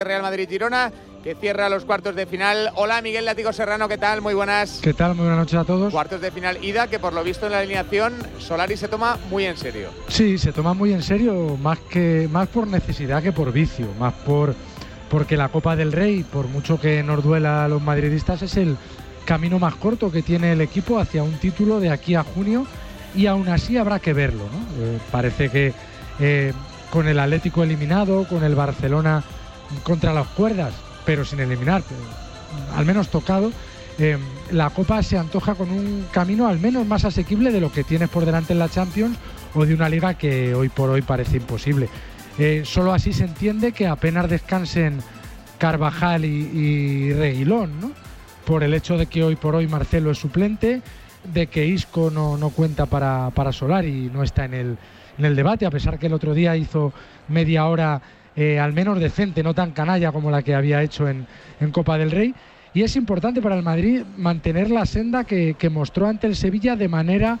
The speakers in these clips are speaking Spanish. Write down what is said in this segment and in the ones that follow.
Real Madrid-Girona, que cierra los cuartos de final. Hola, Miguel Látigo Serrano, ¿qué tal? Muy buenas. ¿Qué tal? Muy buenas noches a todos. Cuartos de final ida, que por lo visto en la alineación Solari se toma muy en serio. Sí, se toma muy en serio, más por necesidad que por vicio, porque la Copa del Rey, por mucho que nos duela a los madridistas, es el camino más corto que tiene el equipo hacia un título de aquí a junio, y aún así habrá que verlo, ¿no? Parece que con el Atlético eliminado, con el Barcelona contra las cuerdas, pero sin eliminar, al menos tocado, la Copa se antoja con un camino al menos más asequible de lo que tienes por delante en la Champions o de una liga que hoy por hoy parece imposible. Solo así se entiende que apenas descansen Carvajal y Reguilón, ¿no? Por el hecho de que hoy por hoy Marcelo es suplente, de que Isco no cuenta para Solari y no está en el debate, a pesar que el otro día hizo media hora al menos decente, no tan canalla como la que había hecho en Copa del Rey. Y es importante para el Madrid mantener la senda que mostró ante el Sevilla de manera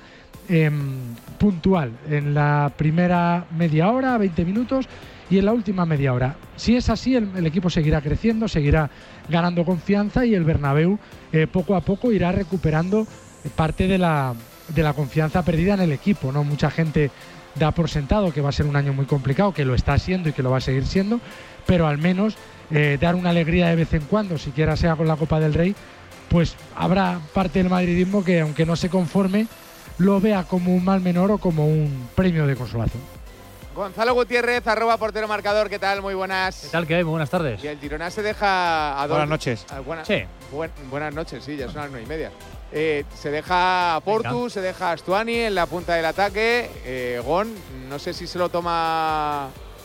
puntual, en la primera media hora, 20 minutos, y en la última media hora. Si es así, el equipo seguirá creciendo, seguirá ganando confianza, y el Bernabéu poco a poco irá recuperando parte de la confianza perdida en el equipo, ¿no? Mucha gente da por sentado que va a ser un año muy complicado, que lo está siendo y que lo va a seguir siendo, pero al menos dar una alegría de vez en cuando, siquiera sea con la Copa del Rey, pues habrá parte del madridismo que, aunque no se conforme, lo vea como un mal menor o como un premio de consolación. Gonzalo Gutiérrez, @portero marcador, ¿qué tal? Muy buenas. ¿Qué tal? ¿Qué hay? Muy buenas tardes. Y el Girona se deja a dos. Buenas noches. Sí. Buenas noches, sí, ya son las 9:30. Se deja a Portu, se deja a Stuani en la punta del ataque. Gon, no sé si se lo toma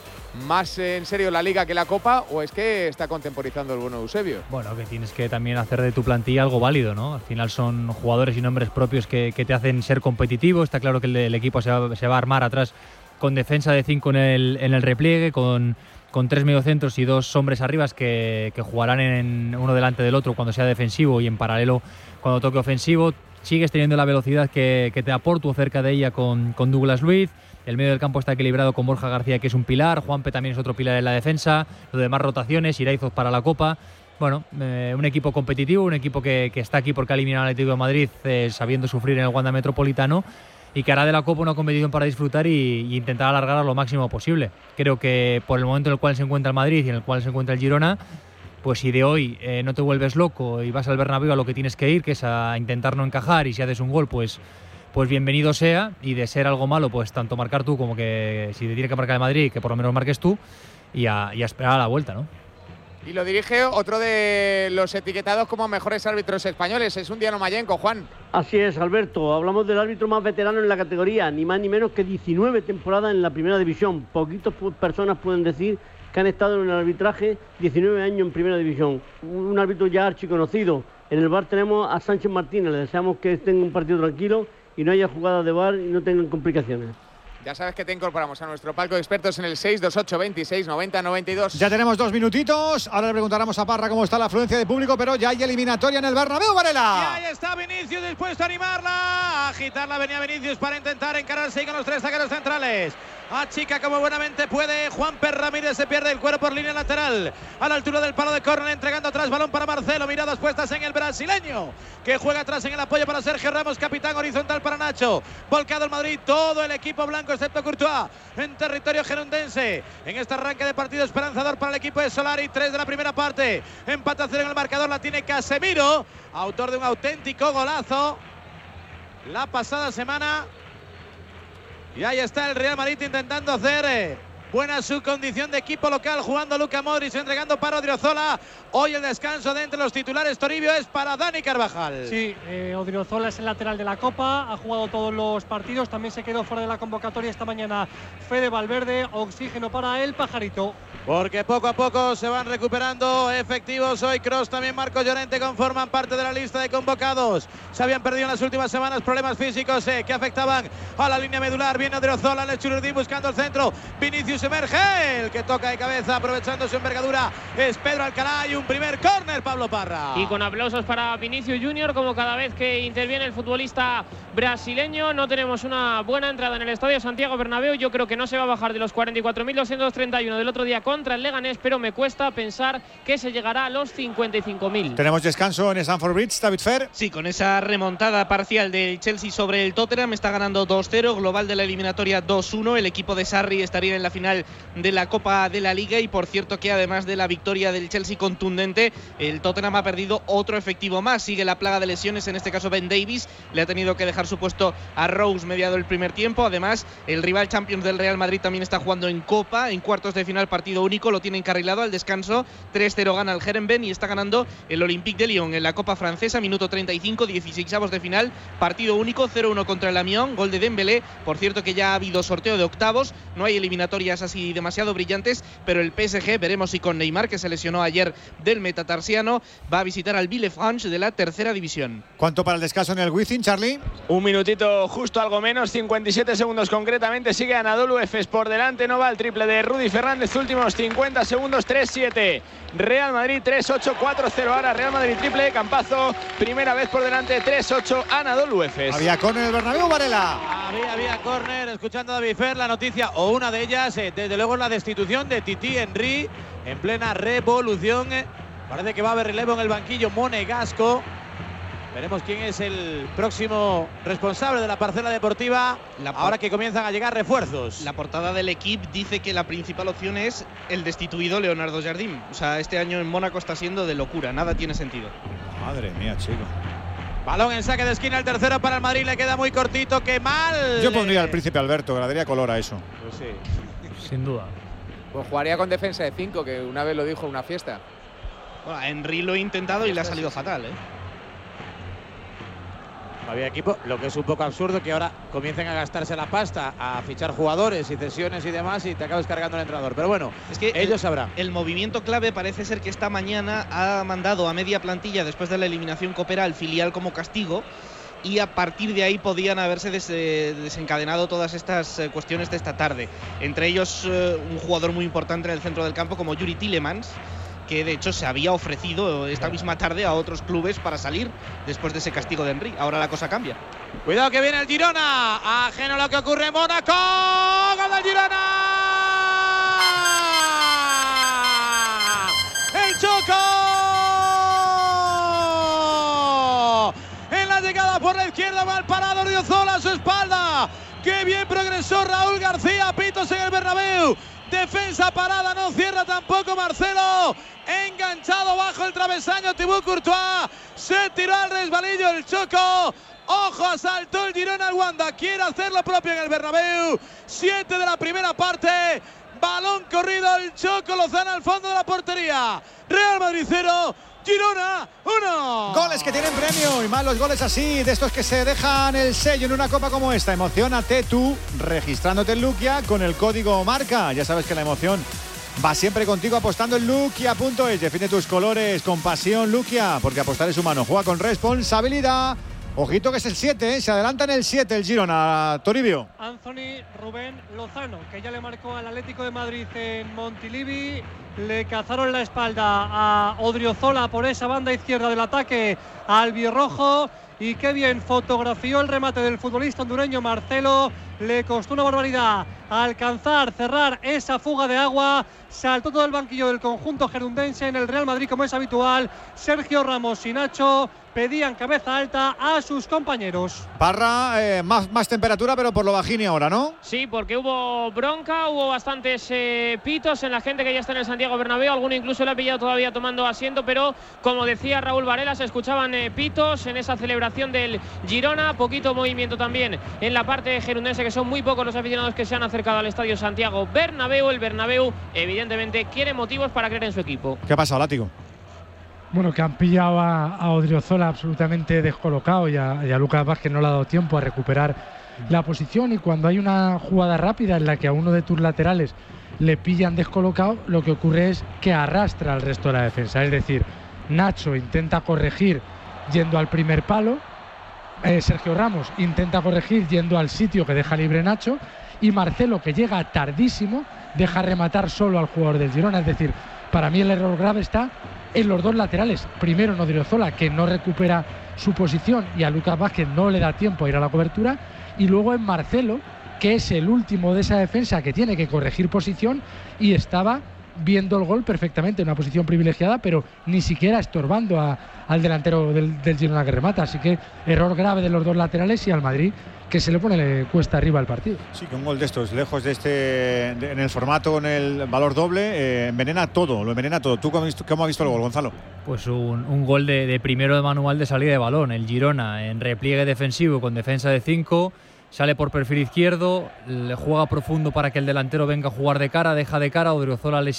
más en serio la Liga que la Copa, o es que está contemporizando el bueno Eusebio. Bueno, que tienes que también hacer de tu plantilla algo válido, ¿no? Al final son jugadores y nombres propios que te hacen ser competitivo. Está claro que el equipo se va a armar atrás con defensa de 5 en el repliegue, con 3 mediocentros y 2 hombres arriba que jugarán en uno delante del otro cuando sea defensivo y en paralelo cuando toque ofensivo. Sigues teniendo la velocidad que te aporto cerca de ella con Douglas Luiz. El medio del campo está equilibrado con Borja García, que es un pilar. Juanpe también es otro pilar en la defensa. Lo demás rotaciones, Iraizoz para la Copa. Bueno, un equipo competitivo, un equipo que está aquí porque ha eliminado al Atlético de Madrid sabiendo sufrir en el Wanda Metropolitano, y que hará de la Copa una competición para disfrutar y intentar alargarla lo máximo posible. Creo que por el momento en el cual se encuentra el Madrid y en el cual se encuentra el Girona, pues si de hoy no te vuelves loco y vas al Bernabéu a lo que tienes que ir, que es a intentar no encajar, y si haces un gol, pues bienvenido sea, y de ser algo malo, pues tanto marcar tú como que si te tiene que marcar el Madrid, que por lo menos marques tú, y a esperar a la vuelta, ¿no? Y lo dirige otro de los etiquetados como mejores árbitros españoles, es Undiano Mayenco, Juan. Así es, Alberto. Hablamos del árbitro más veterano en la categoría, ni más ni menos que 19 temporadas en la primera división. Poquitas personas pueden decir que han estado en el arbitraje 19 años en primera división. Un árbitro ya archiconocido. En el VAR tenemos a Sánchez Martínez. Le deseamos que estén en un partido tranquilo y no haya jugadas de VAR y no tengan complicaciones. Ya sabes que te incorporamos a nuestro palco de expertos en el 628 26 90 92. Ya tenemos 2 minutitos. Ahora le preguntaremos a Parra cómo está la afluencia de público, pero ya hay eliminatoria en el Bernabéu, Varela. Y ahí está Vinicius dispuesto a animarla, a agitarla. Venía Vinicius para intentar encararse con los 3 zagueros centrales. Achica como buenamente puede. Juanpe Ramírez se pierde el cuero por línea lateral a la altura del palo de córner, entregando atrás balón para Marcelo. Miradas puestas en el brasileño, que juega atrás en el apoyo para Sergio Ramos, capitán. Horizontal para Nacho. Volcado el Madrid, todo el equipo blanco excepto Courtois en territorio gerundense. En este arranque de partido esperanzador para el equipo de Solari. 3 de la primera parte. Empate a 0 en el marcador. La tiene Casemiro, autor de un auténtico golazo la pasada semana. Y ahí está el Real Madrid intentando hacer buena su condición de equipo local, jugando Luka Modric, entregando para Odriozola. Hoy el descanso de entre los titulares Toribio es para Dani Carvajal. Sí, Odriozola es el lateral de la Copa, ha jugado todos los partidos, también se quedó fuera de la convocatoria esta mañana Fede Valverde. Oxígeno para el Pajarito. Porque poco a poco se van recuperando efectivos. Hoy Kroos, también Marco Llorente conforman parte de la lista de convocados. Se habían perdido en las últimas semanas problemas físicos que afectaban a la línea medular. Viene Odriozola, Lechururdín buscando el centro. Vinicius Vinicius emerge, el que toca de cabeza aprovechando su envergadura es Pedro Alcalá y un primer córner, Pablo Parra. Y con aplausos para Vinicius Junior, como cada vez que interviene el futbolista brasileño. No tenemos una buena entrada en el Estadio Santiago Bernabéu. Yo creo que no se va a bajar de los 44.231 del otro día contra el Leganés, pero me cuesta pensar que se llegará a los 55.000. Tenemos descanso en Stamford Bridge, David Fer. Sí, con esa remontada parcial del Chelsea sobre el Tottenham, está ganando 2-0, global de la eliminatoria 2-1. El equipo de Sarri estaría en la final de la Copa de la Liga y por cierto que además de la victoria del Chelsea contundente, el Tottenham ha perdido otro efectivo más. Sigue la plaga de lesiones, en este caso Ben Davies, le ha tenido que dejar su puesto a Rose mediado el primer tiempo. Además, el rival Champions del Real Madrid también está jugando en Copa, en cuartos de final partido único, lo tiene encarrilado al descanso. 3-0 gana el Herenveen y está ganando el Olympique de Lyon en la Copa francesa, minuto 35, 16avos de final, partido único, 0-1 contra el Amiens, gol de Dembélé. Por cierto que ya ha habido sorteo de octavos, no hay eliminatorias así demasiado brillantes, pero el PSG, veremos si con Neymar, que se lesionó ayer del metatarsiano, va a visitar al Villefranche de la tercera división. ¿Cuánto para el descanso en el Wizzing, Charlie? Un minutito justo, algo menos, 57 segundos concretamente. Sigue Anadolu Efes por delante, no va el triple de Rudy Fernández, últimos 50 segundos, 3-7. Real Madrid 3-8, 4-0 ahora. Real Madrid triple, Campazo, primera vez por delante, 3-8, Anadolu Efes. Había córner en el Bernabéu, Varela. Había córner, escuchando a David Fer, la noticia, o una de ellas, desde luego la destitución de Titi Henry en plena revolución. Parece que va a haber relevo en el banquillo monegasco. Veremos quién es el próximo responsable de la parcela deportiva ahora que comienzan a llegar refuerzos. La portada del equipo dice que la principal opción es el destituido Leonardo Jardim. O sea, este año en Mónaco está siendo de locura, nada tiene sentido. Madre mía, chico. Balón en saque de esquina, el tercero para el Madrid, le queda muy cortito, qué mal. Yo pondría al Príncipe Alberto, que le daría color a eso. Pues sí. Sin duda. Pues jugaría con defensa de 5, que una vez lo dijo en una fiesta. Bueno, Henry lo ha intentado y le ha salido fatal, ¿eh? Había equipo, lo que es un poco absurdo que ahora comiencen a gastarse la pasta, a fichar jugadores y cesiones y demás y te acabes cargando el entrenador. Pero bueno, es que ellos sabrán. El movimiento clave parece ser que esta mañana ha mandado a media plantilla después de la eliminación Copera al filial como castigo y a partir de ahí podían haberse desencadenado todas estas cuestiones de esta tarde. Entre ellos un jugador muy importante en el centro del campo como Yuri Tielemans, que de hecho se había ofrecido esta misma tarde a otros clubes para salir después de ese castigo de Henry. Ahora la cosa cambia. Cuidado que viene el Girona, ajeno a lo que ocurre en Mónaco. ¡Gol del Girona! ¡El Choco! En la llegada por la izquierda, mal parado Odriozola a su espalda. ¡Qué bien progresó Raúl García! Pitos en el Bernabéu. Defensa parada, no cierra tampoco Marcelo. Enganchado bajo el travesaño Thibaut Courtois. Se tiró al resbalillo el Choco. Ojo, asaltó el Girona al Wanda. Quiere hacer lo propio en el Bernabéu. 7 de la primera parte. Balón corrido, el Choco Lozano al fondo de la portería. Real Madrid 0. Girona 1. Goles que tienen premio y más los goles así, de estos que se dejan el sello en una copa como esta. Emociónate tú registrándote en Luquia con el código MARCA. Ya sabes que la emoción va siempre contigo apostando en Luquia.es. Define tus colores con pasión, Luquia, porque apostar es humano. Juega con responsabilidad. Ojito que es el 7, se adelanta en el 7 el Girona, Toribio. Anthony Rubén Lozano, que ya le marcó al Atlético de Madrid en Montilivi. Le cazaron la espalda a Odriozola por esa banda izquierda del ataque albirrojo. Y qué bien fotografió el remate del futbolista hondureño Marcelo. Le costó una barbaridad alcanzar, cerrar esa fuga de agua. Saltó todo el banquillo del conjunto gerundense. En el Real Madrid, como es habitual, Sergio Ramos y Nacho pedían cabeza alta a sus compañeros. Parra, más temperatura, pero por lo bajini ahora, ¿no? Sí, porque hubo bronca, hubo bastantes pitos en la gente que ya está en el Santiago Bernabéu. Alguno incluso le ha pillado todavía tomando asiento, pero como decía Raúl Varela, se escuchaban pitos en esa celebración del Girona. Poquito movimiento también en la parte gerundense, que son muy pocos los aficionados que se han acercado al estadio Santiago Bernabéu. El Bernabéu, evidentemente, quiere motivos para creer en su equipo. ¿Qué ha pasado, Látigo? Bueno, que han pillado a Odriozola absolutamente descolocado y a Lucas Vázquez no le ha dado tiempo a recuperar la posición, y cuando hay una jugada rápida en la que a uno de tus laterales le pillan descolocado, lo que ocurre es que arrastra al resto de la defensa. Es decir, Nacho intenta corregir yendo al primer palo, Sergio Ramos intenta corregir yendo al sitio que deja libre Nacho, y Marcelo, que llega tardísimo, deja rematar solo al jugador del Girona. Es decir, para mí el error grave está en los dos laterales. Primero en Odriozola, que no recupera su posición, y a Lucas Vázquez no le da tiempo a ir a la cobertura, y luego en Marcelo, que es el último de esa defensa que tiene que corregir posición, y estaba viendo el gol perfectamente en una posición privilegiada, pero ni siquiera estorbando al delantero del Girona que remata. Así que error grave de los dos laterales, y al Madrid que se le pone cuesta arriba al partido. Sí, que un gol de estos, lejos de en el formato con el valor doble, envenena todo, lo envenena todo. ¿Tú cómo has visto el gol, Gonzalo? Pues un gol de primero de manual de salida de balón. El Girona en repliegue defensivo con defensa de 5, sale por perfil izquierdo, le juega profundo para que el delantero venga a jugar de cara, deja de cara, Odriozola le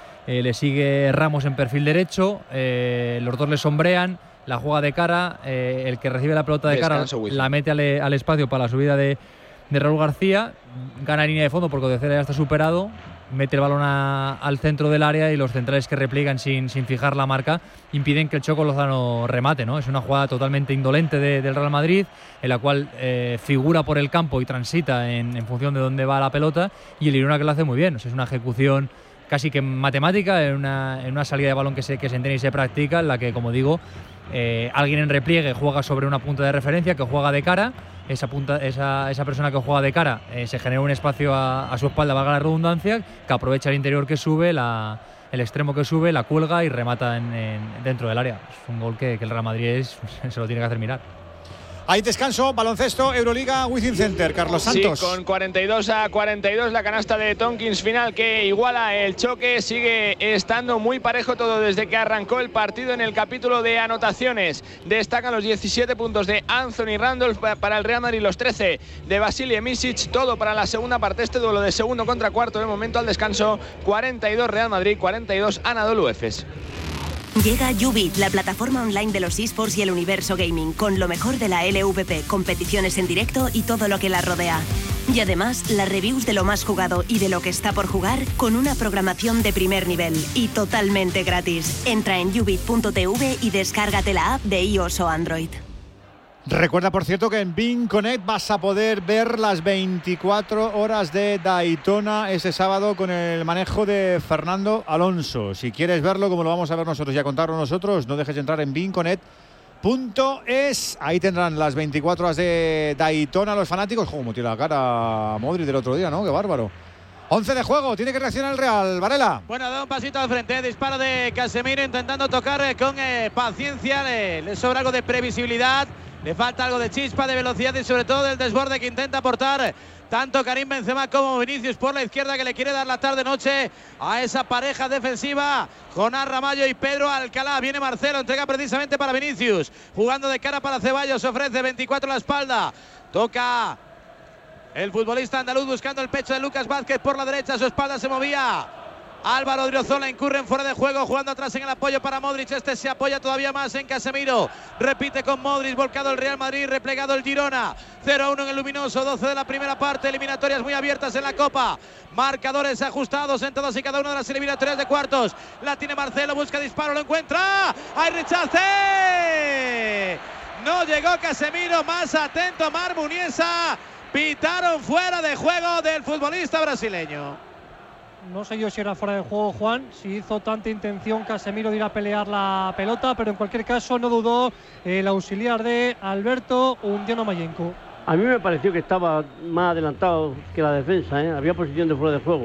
sigue Ramos en perfil derecho, los dos le sombrean, la juega de cara, el que recibe la pelota de cara la mete al espacio para la subida de Raúl García, gana línea de fondo porque Odriozola ya está superado, mete el balón al centro del área, y los centrales que repliegan sin fijar la marca impiden que el Choco Lozano remate, ¿no? Es una jugada totalmente indolente del Real Madrid, en la cual figura por el campo y transita en función de dónde va la pelota, y el Girona que lo hace muy bien. O sea, es una ejecución casi que matemática, en una salida de balón que se entiende y se practica, en la que, como digo, alguien en repliegue juega sobre una punta de referencia que juega de cara. Esa persona que juega de cara se genera un espacio a su espalda, valga la redundancia, que aprovecha el interior que sube, el extremo que sube, la cuelga y remata dentro del área. Es un gol que el Real Madrid se lo tiene que hacer mirar. Hay descanso, baloncesto, Euroliga, Wizzing Center, Carlos Santos. Sí, con 42-42 la canasta de Tonkins final que iguala el choque. Sigue estando muy parejo todo desde que arrancó el partido. En el capítulo de anotaciones destacan los 17 puntos de Anthony Randolph para el Real Madrid, los 13 de Vasilije Micic, todo para la segunda parte. Este duelo de segundo contra cuarto, de momento al descanso, 42 Real Madrid, 42 Anadolu Efes. Llega Ubit, la plataforma online de los eSports y el universo gaming, con lo mejor de la LVP, competiciones en directo y todo lo que la rodea. Y además, las reviews de lo más jugado y de lo que está por jugar, con una programación de primer nivel y totalmente gratis. Entra en ubit.tv y descárgate la app de iOS o Android. Recuerda, por cierto, que en Bein Connect vas a poder ver las 24 horas de Daytona este sábado con el manejo de Fernando Alonso. Si quieres verlo, como lo vamos a ver nosotros y a contarlo nosotros, no dejes de entrar en beinconnect.es. Ahí tendrán las 24 horas de Daytona los fanáticos. Como tiene la cara Modric del otro día, ¿no? Qué bárbaro. 11 de juego, tiene que reaccionar el Real. Varela. Bueno, da un pasito al frente, disparo de Casemiro intentando tocar con paciencia, le sobra algo de previsibilidad. Le falta algo de chispa, de velocidad y sobre todo del desborde que intenta aportar tanto Karim Benzema como Vinicius por la izquierda, que le quiere dar la tarde-noche a esa pareja defensiva. Jonás Ramallo y Pedro Alcalá. Viene Marcelo, entrega precisamente para Vinicius. Jugando de cara para Ceballos, ofrece 24 a la espalda. Toca el futbolista andaluz buscando el pecho de Lucas Vázquez por la derecha. A su espalda se movía Álvaro Odriozola, incurren fuera de juego, jugando atrás en el apoyo para Modric. Este se apoya todavía más en Casemiro. Repite con Modric, volcado el Real Madrid, replegado el Girona. 0-1 en el luminoso, 12 de la primera parte. Eliminatorias muy abiertas en la Copa. Marcadores ajustados en todas y cada una de las eliminatorias de cuartos. La tiene Marcelo, busca disparo, lo encuentra. ¡Hay rechace! No llegó Casemiro, más atento Mar Muniesa. Pitaron fuera de juego del futbolista brasileño. No sé yo si era fuera de juego, Juan, si hizo tanta intención Casemiro de ir a pelear la pelota, pero en cualquier caso no dudó el auxiliar de Alberto, Undiano Mayenko. A mí me pareció que estaba más adelantado que la defensa, ¿eh? Había posición de fuera de juego.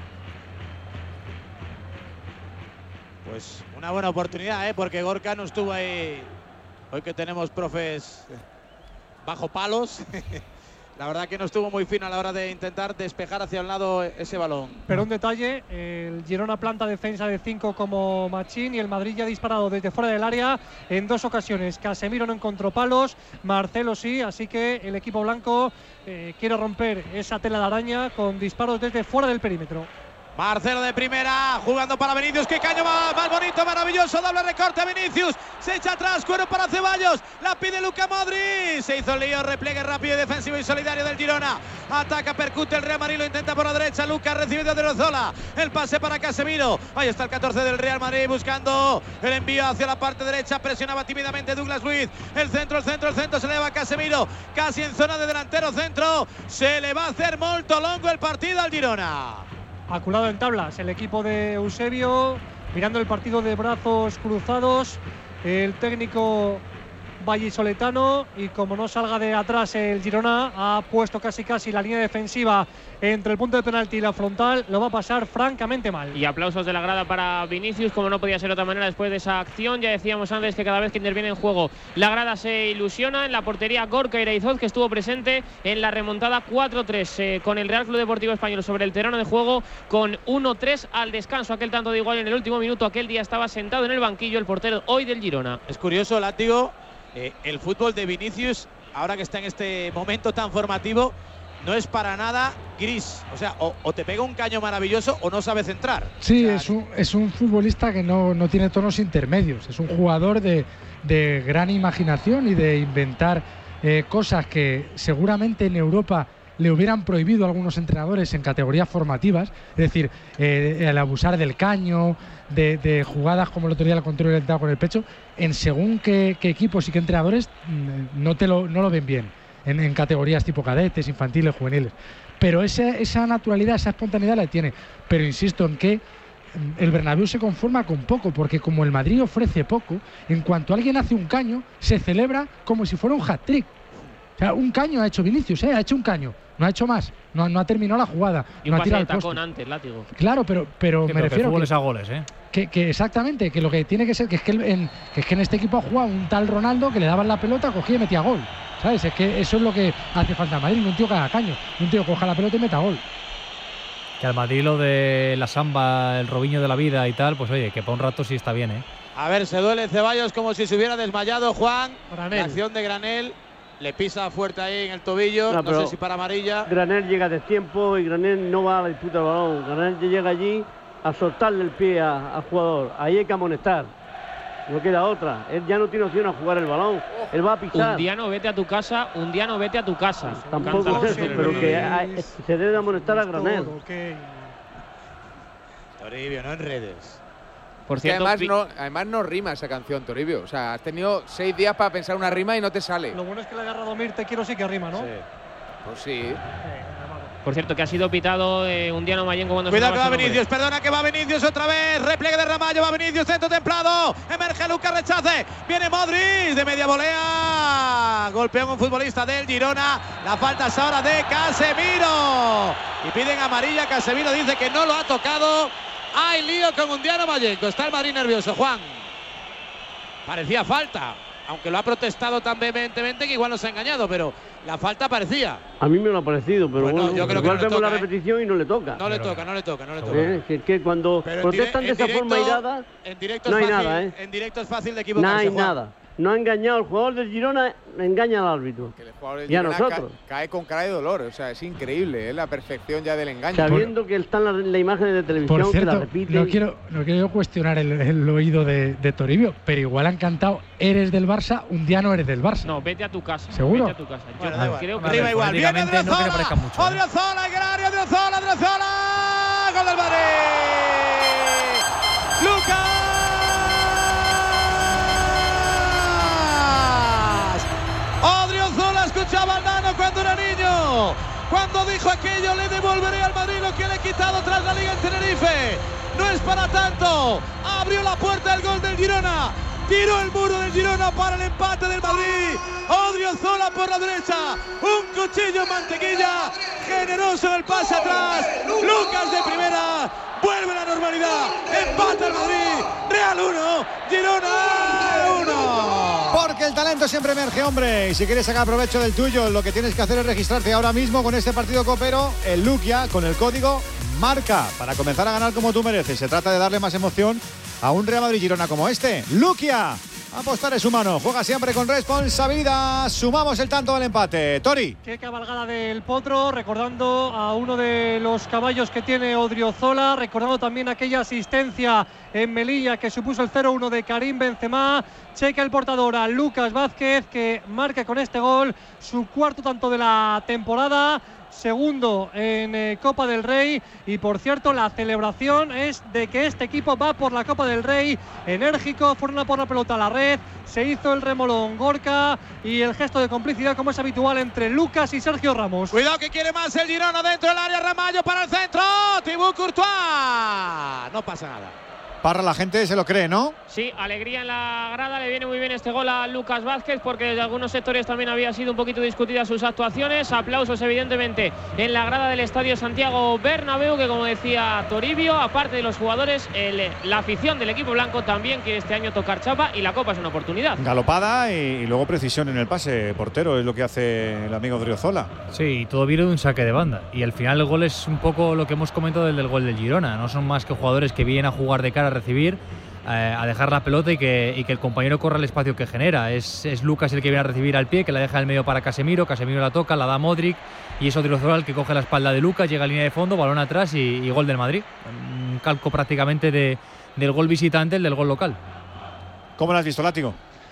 Pues una buena oportunidad, porque Gorka no estuvo ahí. Hoy que tenemos profes bajo palos. La verdad que no estuvo muy fino a la hora de intentar despejar hacia un lado ese balón. Pero un detalle, el Girona planta defensa de 5 como Machín y el Madrid ya ha disparado desde fuera del área en 2 ocasiones. Casemiro no encontró palos, Marcelo sí, así que el equipo blanco quiere romper esa tela de araña con disparos desde fuera del perímetro. Marcelo de primera, jugando para Vinicius. ¡Qué caño más bonito, maravilloso! Doble recorte a Vinicius. Se echa atrás, cuero para Ceballos. La pide Luka Modric. Se hizo el lío, repliegue rápido y defensivo y solidario del Girona. Ataca, percute el Real Madrid, lo intenta por la derecha. Luka recibe de Odriozola. El pase para Casemiro. Ahí está el 14 del Real Madrid buscando el envío hacia la parte derecha. Presionaba tímidamente Douglas Luiz. El centro, se le va a Casemiro. Casi en zona de delantero centro. Se le va a hacer molto longo el partido al Girona. Aculado en tablas el equipo de Eusebio, mirando el partido de brazos cruzados, el técnico vallisoletano, y como no salga de atrás el Girona, ha puesto casi la línea defensiva entre el punto de penalti y la frontal. Lo va a pasar francamente mal. Y aplausos de la grada para Vinicius, como no podía ser de otra manera después de esa acción. Ya decíamos antes que cada vez que interviene en juego la grada se ilusiona. En la portería Gorka Iraizoz, que estuvo presente en la remontada 4-3 con el Real Club Deportivo Español sobre el terreno de juego, con 1-3 al descanso. Aquel tanto de igual en el último minuto. Aquel día estaba sentado en el banquillo el portero hoy del Girona. Es curioso, Látigo, el fútbol de Vinicius, ahora que está en este momento tan formativo, no es para nada gris. O sea, o te pega un caño maravilloso o no sabe centrar. Sí, o sea, es un futbolista que no tiene tonos intermedios. Es un jugador de gran imaginación y de inventar cosas que seguramente en Europa le hubieran prohibido a algunos entrenadores en categorías formativas. Es decir, el abusar del caño, de jugadas como el otro día el control orientado con el pecho, en según qué equipos y qué entrenadores no lo ven bien. En categorías tipo cadetes, infantiles, juveniles. Pero esa naturalidad, esa espontaneidad la tiene. Pero insisto en que el Bernabéu se conforma con poco, porque como el Madrid ofrece poco, en cuanto alguien hace un caño, se celebra como si fuera un hat-trick. O sea, un caño ha hecho Vinicius, ha hecho un caño, no ha hecho más, no ha terminado la jugada, y no un ha tirado pase el de tacón poste. antes, Látigo. Claro, pero me refiero que a goles, que exactamente, que lo que tiene que ser que es que en este equipo ha jugado un tal Ronaldo que le daban la pelota, cogía y metía gol. ¿Sabes? Es que eso es lo que hace falta al Madrid, no un tío que haga caño, un tío que coja la pelota y meta gol. Que al Madrid lo de la samba, el Robinho de la vida y tal, pues oye, que para un rato sí está bien, A ver, se duele Ceballos como si se hubiera desmayado Juan. Granel. La acción de Granel. Le pisa fuerte ahí en el tobillo, no sé si para amarilla. Granel llega a destiempo y Granel no va a la disputa del balón. Granel llega allí a soltarle el pie al jugador. Ahí hay que amonestar. No queda otra. Él ya no tiene opción a jugar el balón. Él va a pisar. Un día no vete a tu casa, un día no vete a tu casa. Tampoco es eso, pero que se debe amonestar a Granel. Toribio, no en redes. Por cierto, además no rima esa canción, Toribio. O sea, has tenido 6 días para pensar una rima y no te sale. Lo bueno es que le ha agarrado Mir, te quiero, sí que rima, ¿no? Sí. Pues sí. Por cierto, que ha sido pitado un Diano Mayenco cuando cuidado que va Vinicius, perdona que va Vinicius otra vez. Repliegue de Ramallo, va Vinicius, centro templado. Emerge Luka, rechace. Viene Modric de media volea. Golpea a un futbolista del Girona. La falta es ahora de Casemiro. Y piden amarilla. Casemiro dice que no lo ha tocado. Hay lío con un Diano Mayenco. Está el Madrid nervioso, Juan. Parecía falta, aunque lo ha protestado tan vehementemente que igual nos ha engañado, pero la falta parecía. A mí me lo ha parecido, pero bueno, bueno, yo creo que igual no le vemos toca, la repetición y no le toca. No le toca. Que cuando protestan de esa forma airada, en directo no hay es fácil, nada, en directo es fácil de equivocarse. No hay Juan. nada. No ha engañado el jugador del Girona, engaña al árbitro. Que el jugador del y a Girona nosotros. cae con cara de dolor. O sea, es increíble, la perfección ya del engaño. Sabiendo que están las imágenes de televisión, por cierto, que la repiten. No quiero cuestionar el oído de Toribio, pero igual han cantado "Eres del Barça", un día no eres del Barça. No, vete a tu casa. ¿Seguro? Vete a tu casa. Yo Bueno, creo que arriba igual. Viene no que le parezca mucho. Odriozola, en el área, Odriozola. Gol del Madrid. Lucas. Odriozola escuchaba al nano cuando era niño. Cuando dijo aquello, le devolveré al Madrid lo que le he quitado tras la Liga en Tenerife. No es para tanto. Abrió la puerta del gol del Girona. Tiró el muro del Girona para el empate del Madrid. Odriozola por la derecha. Un cuchillo en mantequilla. Generoso en el pase atrás. Lucas de primera. Vuelve a la normalidad. Empate el Madrid. Real 1. Girona 1. Porque el talento siempre emerge, hombre. Y si quieres sacar provecho del tuyo, lo que tienes que hacer es registrarte ahora mismo con este partido copero, el Luquia, con el código MARCA, para comenzar a ganar como tú mereces. Se trata de darle más emoción a un Real Madrid Girona como este. Luquia, Apostar es humano. Juega siempre con responsabilidad. Sumamos el tanto del empate. Tori. Qué cabalgada del Potro, recordando a uno de los caballos que tiene Odriozola, recordando también aquella asistencia en Melilla que supuso el 0-1 de Karim Benzema. Checa el portador a Lucas Vázquez, que marca con este gol su cuarto tanto de la temporada, segundo en Copa del Rey. Y por cierto, la celebración es de que este equipo va por la Copa del Rey, enérgico, fueron a por la pelota a la red, se hizo el remolón Gorka y el gesto de complicidad como es habitual entre Lucas y Sergio Ramos. Cuidado que quiere más el Girona dentro del área, Ramallo para el centro, Thibaut Courtois, no pasa nada. Parra, la gente se lo cree, ¿no? Sí, alegría en la grada, le viene muy bien este gol a Lucas Vázquez porque desde algunos sectores también había sido un poquito discutidas sus actuaciones. Aplausos evidentemente en la grada del Estadio Santiago Bernabéu, que como decía Toribio, aparte de los jugadores, la afición del equipo blanco también quiere este año tocar chapa y la Copa es una oportunidad. Galopada y luego precisión en el pase, portero, es lo que hace el amigo Odriozola. Sí, todo vino de un saque de banda y al final el gol es un poco lo que hemos comentado del gol del Girona, no son más que jugadores que vienen a jugar de cara a recibir, a dejar la pelota y que el compañero corra el espacio que genera. Es Lucas el que viene a recibir al pie, que la deja en el medio para Casemiro la toca, la da Modric y es Odriozola el que coge la espalda de Lucas, llega a línea de fondo, balón atrás y gol del Madrid. Un calco prácticamente del gol visitante, el del gol local. ¿Cómo lo has visto, Látigo?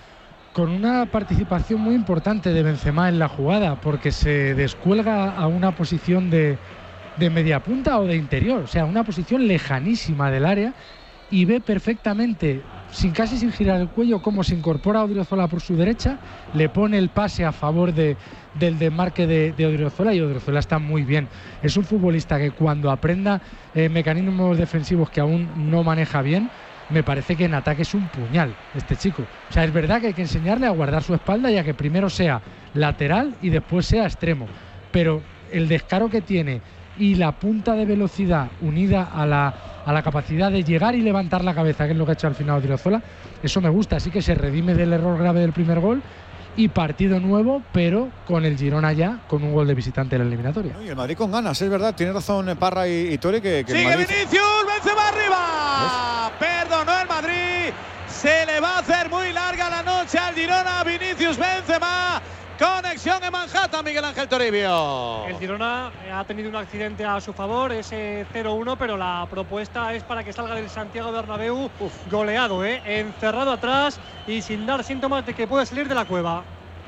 Con una participación muy importante de Benzema en la jugada, porque se descuelga a una posición de media punta o de interior, o sea, una posición lejanísima del área, y ve perfectamente, casi sin girar el cuello, cómo se incorpora a Odriozola por su derecha, le pone el pase a favor del desmarque de Odriozola, y Odriozola está muy bien. Es un futbolista que cuando aprenda mecanismos defensivos que aún no maneja bien, me parece que en ataque es un puñal este chico. O sea, es verdad que hay que enseñarle a guardar su espalda y a que primero sea lateral y después sea extremo, pero el descaro que tiene y la punta de velocidad unida a la capacidad de llegar y levantar la cabeza, que es lo que ha hecho al final Odriozola, eso me gusta. Así que se redime del error grave del primer gol y partido nuevo, pero con el Girona ya con un gol de visitante en la eliminatoria. Y el Madrid con ganas, es verdad, tiene razón Parra y Tori, que sigue Madrid... Vinicius, Benzema arriba. Perdonó el Madrid, se le va a hacer muy larga la noche al Girona. Vinicius, Benzema. Conexión en Manhattan, Miguel Ángel Toribio. El Girona ha tenido un accidente a su favor, ese 0-1, pero la propuesta es para que salga del Santiago Bernabéu goleado, encerrado atrás y sin dar síntomas de que puede salir de la cueva.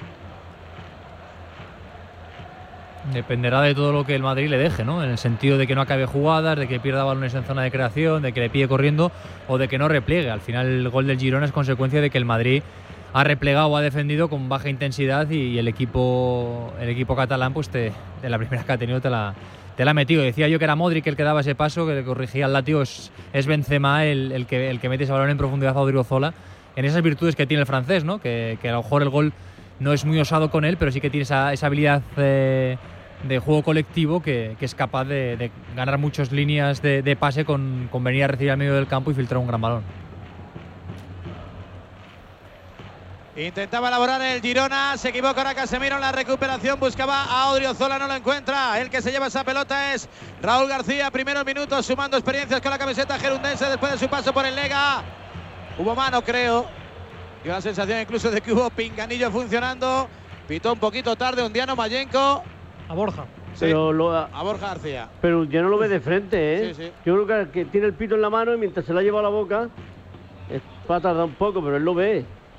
Dependerá de todo lo que el Madrid le deje, ¿no? En el sentido de que no acabe jugadas, de que pierda balones en zona de creación, de que le pille corriendo o de que no repliegue. Al final el gol del Girona es consecuencia de que el Madrid ha replegado o ha defendido con baja intensidad y el equipo catalán, pues de la primera que ha tenido te la ha metido. Decía yo que era Modric el que daba ese paso, que le corrigía al látigo. Es Benzema el que mete ese balón en profundidad a Odriozola, en esas virtudes que tiene el francés, ¿no? Que a lo mejor el gol no es muy osado con él, pero sí que tiene esa habilidad de juego colectivo que es capaz de ganar muchas líneas de pase con venir a recibir al medio del campo y filtrar un gran balón. Intentaba elaborar el Girona, se equivoca ahora Casemiro en la recuperación, buscaba a Odriozola, no lo encuentra. El que se lleva esa pelota es Raúl García, primeros minutos sumando experiencias con la camiseta gerundense después de su paso por el Lega. Hubo mano, creo. Dio la sensación incluso de que hubo pinganillo funcionando. Pitó un poquito tarde Undiano Mayenko. A Borja. Sí, a Borja García. Pero ya no lo ve de frente, Sí, sí. Yo creo que tiene el pito en la mano y mientras se la lleva a la boca, va a tardar un poco, pero él lo ve.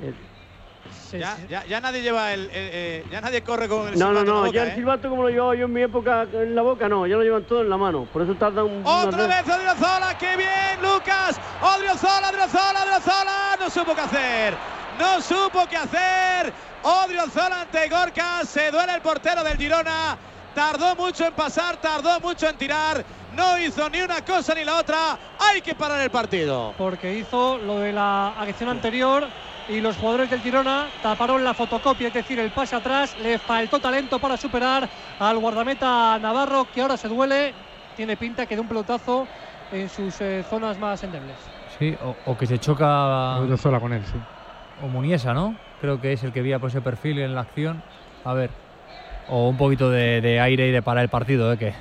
Ya nadie lleva ya nadie corre con el silbato en la boca, ya el silbato como lo llevaba yo en mi época en la boca, no, ya lo llevan todo en la mano, por eso tarda un... Otra vez Odriozola, qué bien, Lucas, Odriozola, no supo qué hacer, Odriozola ante Gorka, se duele el portero del Girona, tardó mucho en pasar, tardó mucho en tirar, no hizo ni una cosa ni la otra, hay que parar el partido. Porque hizo lo de la acción anterior y los jugadores del Girona taparon la fotocopia, es decir, el pase atrás. Le faltó talento para superar al guardameta navarro, que ahora se duele. Tiene pinta que de un pelotazo en sus zonas más endebles. Sí, o que se choca Odriozola con él, sí. O Muniesa, ¿no? Creo que es el que veía por ese perfil en la acción. A ver. O un poquito de aire y de parar el partido, que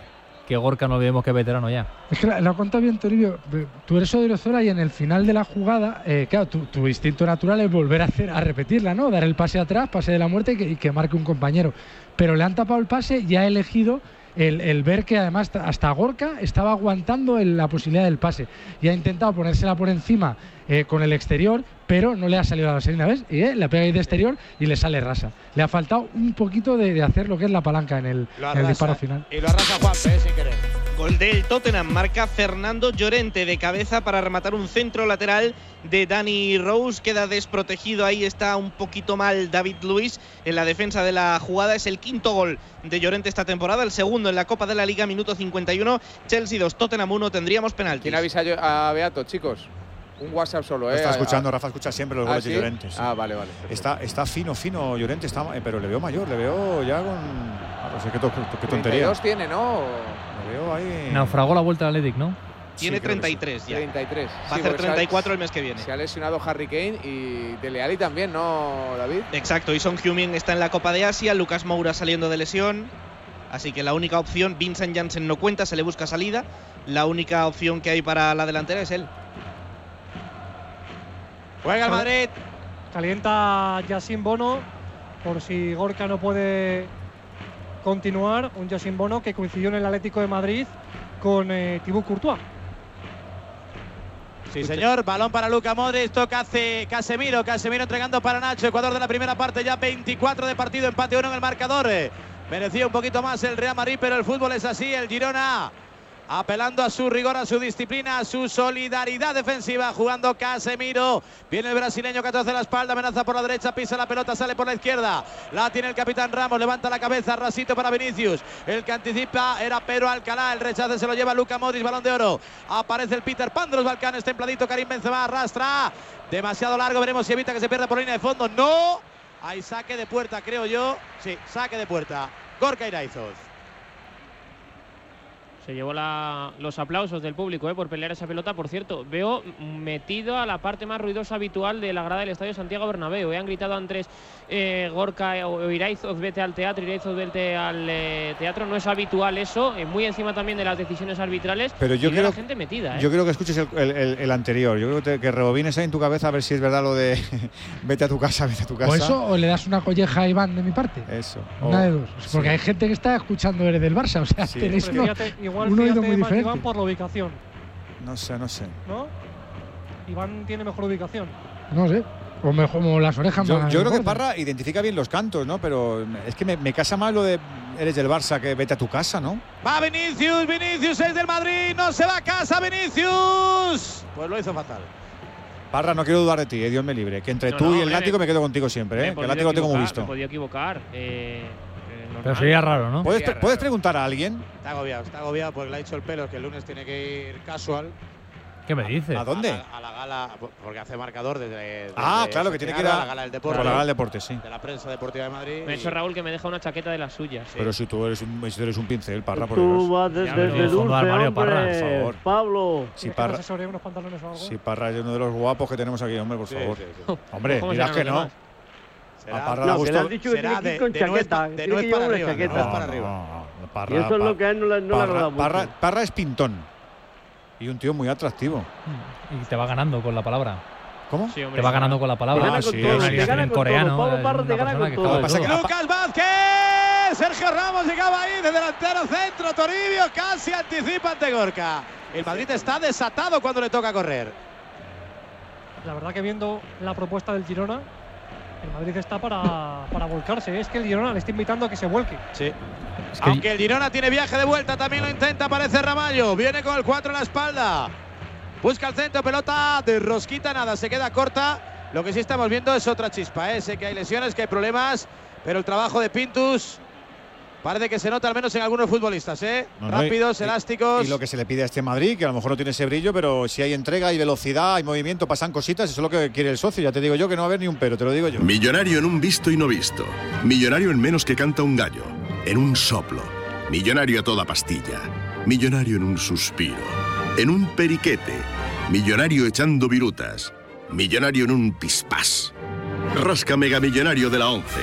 que Gorka no olvidemos que es veterano ya. Es que lo ha contado bien Toribio. Tú eres Odriozola y en el final de la jugada, claro, tu instinto natural es volver a repetirla, ¿no? Dar el pase atrás, pase de la muerte y que marque un compañero. Pero le han tapado el pase y ha elegido el ver que además hasta Gorka estaba aguantando la posibilidad del pase y ha intentado ponérsela por encima con el exterior, pero no le ha salido a la vaselina, ¿ves? Y la pega ahí de exterior y le sale rasa. Le ha faltado un poquito de hacer lo que es la palanca en el disparo final. Y lo arrasa Juanpe, sin querer. Gol del Tottenham, marca Fernando Llorente de cabeza para rematar un centro lateral de Danny Rose. Queda desprotegido, ahí está un poquito mal David Luiz en la defensa de la jugada. Es el quinto gol de Llorente esta temporada, el segundo en la Copa de la Liga, minuto 51. Chelsea 2, Tottenham 1, tendríamos penaltis. ¿Quién avisa a Beato, chicos? Un WhatsApp solo, Está escuchando, Rafa escucha siempre los goles ¿sí? de Llorente. Sí. Vale. Está fino Llorente, pero le veo mayor, le veo ya con… No sé qué tontería. 32 tiene, ¿no? Le veo ahí… Naufragó la vuelta al Athletic, ¿no? Tiene 33 sí. ya. 33. Va a hacer 34 el mes que viene. Se ha lesionado Harry Kane y Dele Alli también, ¿no, David? Exacto, y Son Heung-min está en la Copa de Asia, Lucas Moura saliendo de lesión. Así que la única opción, Vincent Janssen no cuenta, se le busca salida. La única opción que hay para la delantera es él. Juega el Madrid. Calienta Yacine Bono por si Gorka no puede continuar. Un Yacine Bono que coincidió en el Atlético de Madrid con Thibaut Courtois. Sí, señor. Balón para Luka Modric. Toca hace Casemiro. Casemiro entregando para Nacho. Ecuador de la primera parte. Ya 24 de partido. Empate 1 en el marcador. Merecía un poquito más el Real Madrid, pero el fútbol es así. El Girona apelando a su rigor, a su disciplina, a su solidaridad defensiva, jugando Casemiro. Viene el brasileño, 14 a la espalda, amenaza por la derecha, pisa la pelota, sale por la izquierda. La tiene el capitán Ramos, levanta la cabeza, rasito para Vinicius. El que anticipa era Pedro Alcalá, el rechace se lo lleva Luka Modric, balón de oro. Aparece el Peter Pan de los Balcanes, templadito, Karim Benzema, arrastra. Demasiado largo, veremos si evita que se pierda por línea de fondo. ¡No! Hay saque de puerta, creo yo. Sí, saque de puerta. Gorka Iraizoz. Se llevó los aplausos del público por pelear esa pelota. Por cierto, veo metido a la parte más ruidosa habitual de la grada del Estadio Santiago Bernabéu. Han gritado antes Gorka o Iraizoz, vete al teatro, Iraizoz, vete al teatro. No es habitual eso, muy encima también de las decisiones arbitrales. Pero yo creo, la gente metida, yo creo que escuches el anterior. Yo creo que rebobines ahí en tu cabeza a ver si es verdad lo de vete a tu casa, vete a tu casa. O eso, o le das una colleja a Iván de mi parte. Eso. Una de dos. Porque hay gente que está escuchando eres del Barça. O sea, tenéis un oído muy diferente. Iván por la ubicación. No sé. ¿No? Iván tiene mejor ubicación. No sé. O mejor, como las orejas. Yo creo que Parra identifica bien los cantos, ¿no? Pero es que me casa más lo de eres del Barça que vete a tu casa, ¿no? Va Vinicius es del Madrid, no se va a casa Vinicius. Pues lo hizo fatal. Parra, no quiero dudar de ti, Dios me libre. Que entre tú y el látigo me quedo contigo siempre, que el látigo lo tengo muy visto. Me podía equivocar. Pero sería raro, ¿no? ¿Puedes preguntar a alguien? Está agobiado porque le ha dicho el pelo que el lunes tiene que ir casual. ¿Qué me dices? ¿A dónde? A la gala, porque hace marcador desde claro, que tiene que ir a la gala del deporte. La gala del deporte, sí. De la prensa deportiva de Madrid. Me ha dicho Raúl que me deja una chaqueta de las suyas. Pero si tú eres un pincel, Parra, por Tú vas desde dulce, Mario, hombre. Parra, por favor. Pablo. Si Parra, unos pantalones o algo? si Parra es uno de los guapos que tenemos aquí, hombre, por favor. Sí. Hombre, dirás que no. Será, a Parra le No, que le gusta. has dicho que tiene que ir con chaqueta. De nuez para arriba. Y eso es lo que a él no le agrada mucho. Parra es pintón. Y un tío muy atractivo. Y te va ganando con la palabra. ¿Cómo? Sí, hombre, te va ganando con la palabra. Te gana con todo, una te alineación gana en con coreano. todo. Pablo Parra te gana con todo. Lucas Vázquez. Sergio Ramos llegaba ahí de delantero centro. Toribio casi anticipa ante Gorka. El Madrid está desatado cuando le toca correr. La verdad que viendo la propuesta del Girona, el Madrid está para volcarse. Es que el Girona le está invitando a que se vuelque. Sí. Aunque el Girona tiene viaje de vuelta, también lo intenta, aparece Ramallo. Viene con el 4 en la espalda. Busca el centro, pelota de rosquita, nada, se queda corta. Lo que sí estamos viendo es otra chispa, Sé que hay lesiones, que hay problemas, pero el trabajo de Pintus parece que se nota al menos en algunos futbolistas, rápidos, elásticos. Y lo que se le pide a este Madrid, que a lo mejor no tiene ese brillo, pero si hay entrega, hay velocidad, hay movimiento, pasan cositas, eso es lo que quiere el socio. Ya te digo yo que no va a haber ni un pero, te lo digo yo. Millonario en un visto y no visto. Millonario en menos que canta un gallo. En un soplo. Millonario a toda pastilla. Millonario en un suspiro. En un periquete. Millonario echando virutas. Millonario en un pispás. Rasca Mega Millonario de la 11.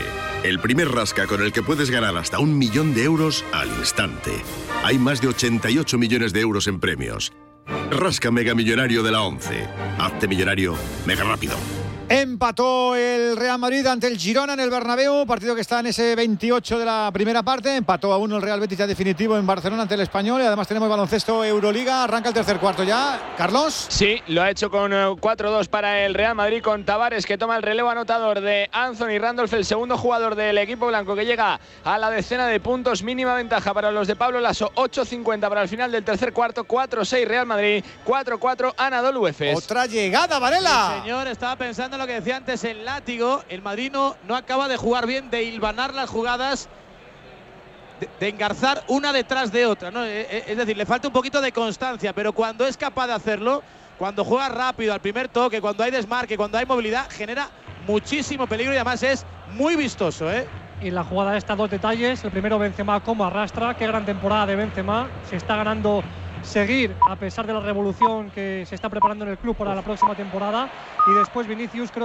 El primer rasca con el que puedes ganar hasta 1 millón de euros al instante. Hay más de 88 millones de euros en premios. Rasca Mega Millonario de la 11. Hazte millonario mega rápido. Empató el Real Madrid ante el Girona en el Bernabéu, partido que está en ese 28 de la primera parte. Empató a 1 el Real Betis ya definitivo en Barcelona ante el Español, y además tenemos baloncesto Euroliga. Arranca el tercer cuarto ya. Carlos. Sí, lo ha hecho con 4-2 para el Real Madrid, con Tavares, que toma el relevo anotador de Anthony Randolph, el segundo jugador del equipo blanco, que llega a la decena de puntos. Mínima ventaja para los de Pablo Laso, 8:50 para el final del tercer cuarto. 4-6 Real Madrid, 4-4 Anadolu Efes. Otra llegada, Varela. Sí, señor, estaba pensando en lo que decía antes el látigo. El Madrid no acaba de jugar bien, de hilvanar las jugadas, de engarzar una detrás de otra, ¿no? Es decir, le falta un poquito de constancia, pero cuando es capaz de hacerlo, cuando juega rápido al primer toque, cuando hay desmarque, cuando hay movilidad, genera muchísimo peligro y además es muy vistoso, ¿eh? Y la jugada esta, 2 detalles. El primero, Benzema como arrastra. Qué gran temporada de Benzema. Se está ganando seguir a pesar de la revolución que se está preparando en el club para la próxima temporada. Y después Vinicius, creo